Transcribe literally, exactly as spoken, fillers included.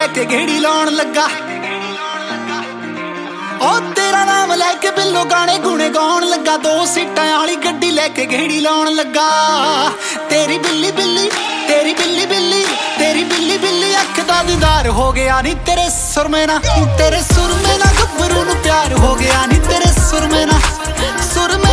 लेके घेड़ी लाउण लगा। ओ तेरा नाम लैके बिल्लो गाने गुणे गाउण लगा। दो सीटां वाली गड्डी लैके घेड़ी लाउण लगा। तेरी बिल्ली बिल्ली तेरी बिल्ली बिल्ली तेरी बिल्ली बिल्ली अख दा दीदार हो गया नी तेरे सुरमे ना। तेरे सुरमे ना गब्बरू नू प्यार हो गया नी तेरे सुरमे ना। सुरमे